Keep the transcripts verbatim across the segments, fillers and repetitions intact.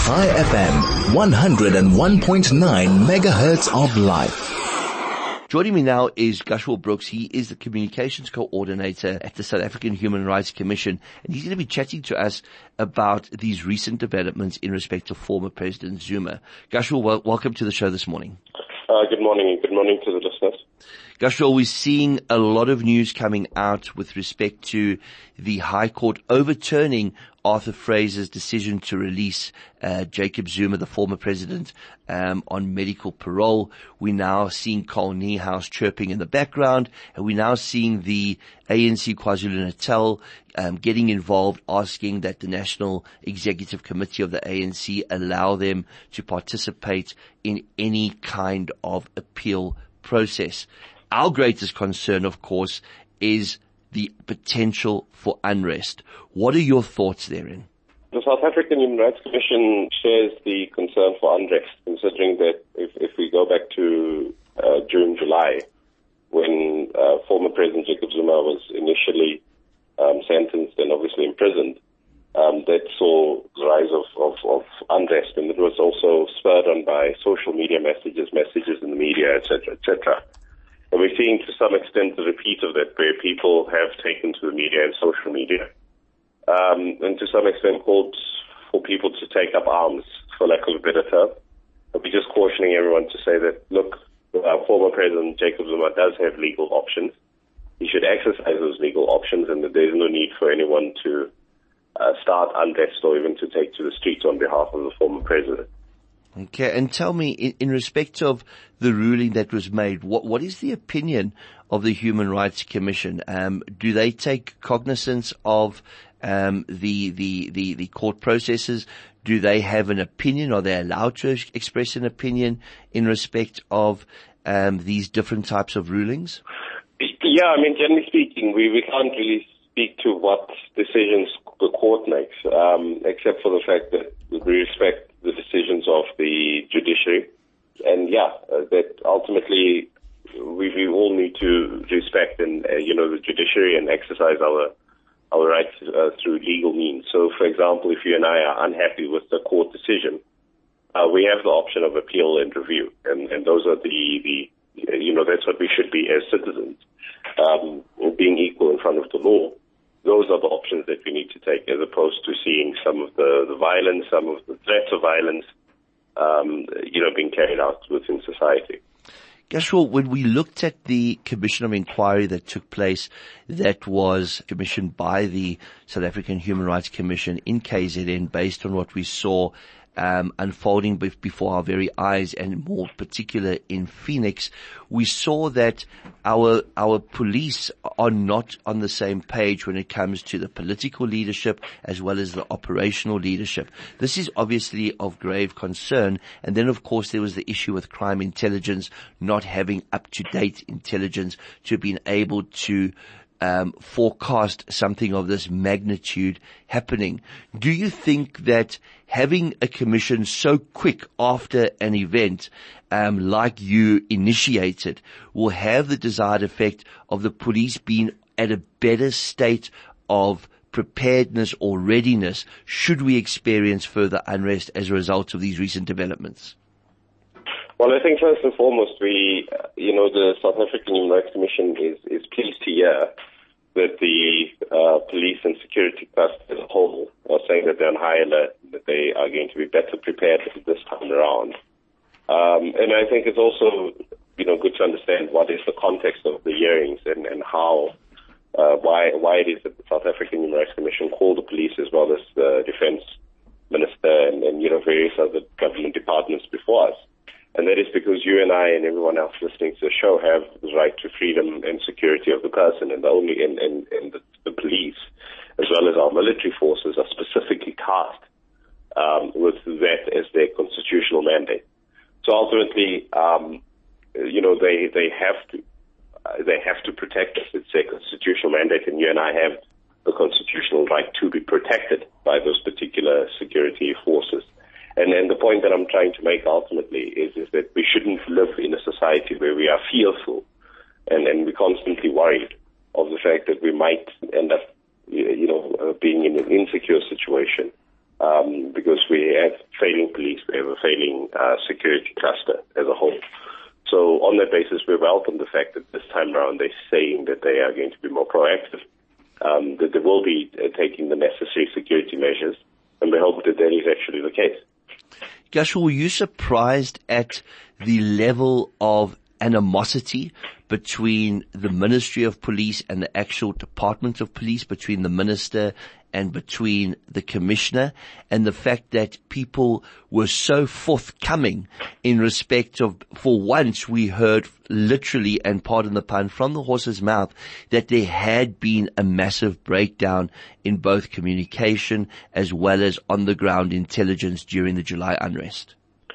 Chai F M, one oh one point nine megahertz of life. Joining me now is Gashwal Brooks. He is the Communications Coordinator at the South African Human Rights Commission, and he's going to be chatting to us about these recent developments in respect to former President Zuma. Gashwal, wel- welcome to the show this morning. Uh, good morning, and good morning to the listeners. Gashwal, we're seeing a lot of news coming out with respect to the High Court overturning Arthur Fraser's decision to release uh, Jacob Zuma, the former president, um, on medical parole. We're now seeing Carl Niehaus chirping in the background, and we're now seeing the A N C KwaZulu-Natal um, getting involved, asking that the National Executive Committee of the A N C allow them to participate in any kind of appeal process. Our greatest concern, of course, is the potential for unrest. What are your thoughts therein? The South African Human Rights Commission shares the concern for unrest, considering that if, if we go back to uh, June, July, when uh, former President Jacob Zuma was initially um, sentenced and obviously imprisoned, um, that saw the rise of, of, of unrest, and it was also spurred on by social media messages, messages in the media, et cetera, et cetera. And we're seeing to some extent the repeat of that, where people have taken to the media and social media, um, and to some extent called for people to take up arms, for lack of a better term. But we're just cautioning everyone to say that, look, our former President Jacob Zuma does have legal options. He should exercise those legal options, and that there's no need for anyone to uh, start unrest or even to take to the streets on behalf of the former president. Okay, and tell me, in, in respect of the ruling that was made, what what is the opinion of the Human Rights Commission? Um, do they take cognizance of um, the, the the the court processes? Do they have an opinion? Are they allowed to express an opinion in respect of um, these different types of rulings? Yeah, I mean, generally speaking, we, we can't really speak to what decisions the court makes, um, except for the fact that we respect the decisions of the judiciary. And yeah, uh, that ultimately we, we all need to respect and, uh, you know, the judiciary and exercise our our rights uh, through legal means. So, for example, if you and I are unhappy with the court decision, uh, we have the option of appeal and review. And, and those are the, the, you know, that's what we should be as citizens, um, being equal in front of the law. Those are the options that we need to take, as opposed to seeing some of the, the violence, some of the threats of violence, um, you know, being carried out within society. Gashwal, when we looked at the Commission of Inquiry that took place, that was commissioned by the South African Human Rights Commission in K Z N, based on what we saw Um, unfolding before our very eyes, and more particular in Phoenix, we saw that our our police are not on the same page when it comes to the political leadership as well as the operational leadership. This is obviously of grave concern. And then, of course, there was the issue with crime intelligence not having up-to-date intelligence to have been able to Um, forecast something of this magnitude happening. Do you think that having a commission so quick after an event, um, like you initiated, will have the desired effect of the police being at a better state of preparedness or readiness should we experience further unrest as a result of these recent developments? Well, I think first and foremost, we, uh, you know, the South African Human Rights Commission is, is pleased to hear that the uh, police and security cluster as a whole are saying that they're on high alert, that they are going to be better prepared this time around. Um, and I think it's also, you know, good to understand what is the context of the hearings and, and how, uh, why, why it is that the South African Human Rights Commission called the police as well as the defense minister and, and you know, various other government departments before us. And that is because you and I and everyone else listening to the show have the right to freedom and security of the person, and the only and, and, and the, the police, as well as our military forces, are specifically tasked um, with that as their constitutional mandate. So ultimately, um, you know, they they have to uh, they have to protect us. It's their constitutional mandate, and you and I have the constitutional right to be protected by those particular security forces. And then the point that I'm trying to make ultimately is, is that we shouldn't live in a society where we are fearful and, and we're constantly worried of the fact that we might end up, you know, uh, being in an insecure situation um, because we have failing police, we have a failing uh, security cluster as a whole. So on that basis, we welcome the fact that this time around they're saying that they are going to be more proactive, um, that they will be uh, taking the necessary security measures, and we hope that that is actually the case. Gashua, were you surprised at the level of animosity between the Ministry of Police and the actual Department of Police, between the Minister and between the Commissioner, and the fact that people were so forthcoming in respect of, for once we heard literally, and pardon the pun, from the horse's mouth, that there had been a massive breakdown in both communication as well as on the ground intelligence during the July unrest?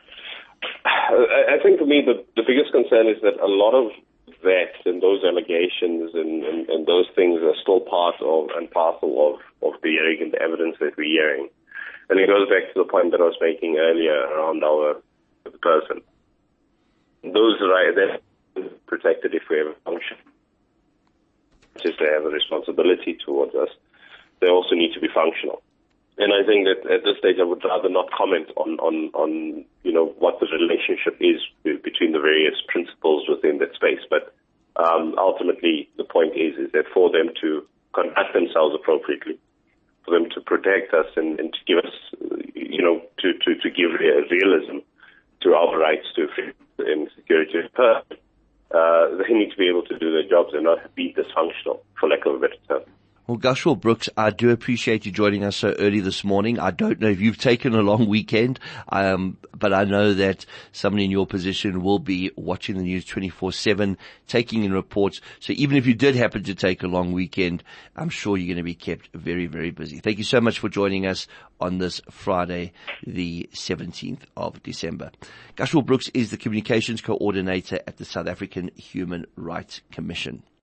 I think for me the, the biggest concern is that a lot of that and those allegations and, and, and those things are still part of and parcel of, of the hearing and the evidence that we're hearing. And it goes back to the point that I was making earlier around our person. Those rights are protected if we have a function. Just they have a responsibility towards us. They also need to be functional. And I think that at this stage I would rather not comment on, on, on you know, what the relationship is between the various principles within that space. But um, ultimately the point is, is that for them to conduct themselves appropriately, for them to protect us and, and to give us, you know, to, to, to give realism to our rights to freedom and security, uh, they need to be able to do their jobs and not be dysfunctional, for lack of a better term. Well, Gashua Brooks, I do appreciate you joining us so early this morning. I don't know if you've taken a long weekend, um, but I know that somebody in your position will be watching the news twenty-four seven, taking in reports. So even if you did happen to take a long weekend, I'm sure you're going to be kept very, very busy. Thank you so much for joining us on this Friday, the seventeenth of December. Gashua Brooks is the Communications Coordinator at the South African Human Rights Commission.